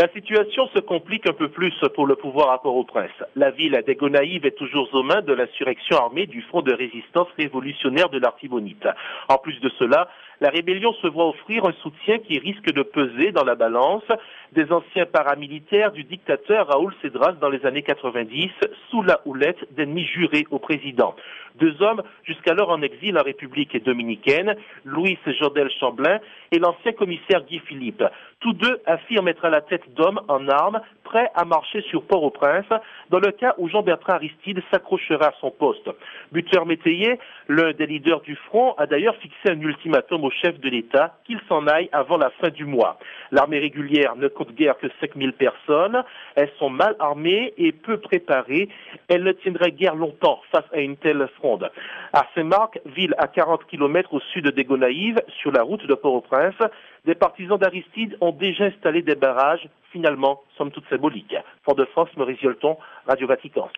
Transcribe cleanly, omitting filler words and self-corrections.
La situation se complique un peu plus pour le pouvoir à Port-au-Prince. La ville des Gonaïves est toujours aux mains de l'insurrection armée du Front de résistance révolutionnaire de l'Artibonite. En plus de cela, la rébellion se voit offrir un soutien qui risque de peser dans la balance des anciens paramilitaires du dictateur Raoul Cedras dans les années 90 sous la houlette d'ennemis jurés au président. Deux hommes jusqu'alors en exil en République dominicaine, Louis Jodel Chamblin et l'ancien commissaire Guy Philippe. Tous deux affirment être à la tête d'hommes en armes, prêts à marcher sur Port-au-Prince, dans le cas où Jean-Bertrand Aristide s'accrochera à son poste. Buteur Métayer, l'un des leaders du front, a d'ailleurs fixé un ultimatum au chef de l'État qu'il s'en aille avant la fin du mois. L'armée régulière ne compte guère que 5000 personnes. Elles sont mal armées et peu préparées. Elles ne tiendraient guère longtemps face à une telle fronde. À Saint-Marc, ville à 40 km au sud des Gonaïves, sur la route de Port-au-Prince, des partisans d'Aristide ont déjà installé des barrages, finalement, somme toute symboliques. Fort-de-France, Maurice Yolton, Radio Vatican.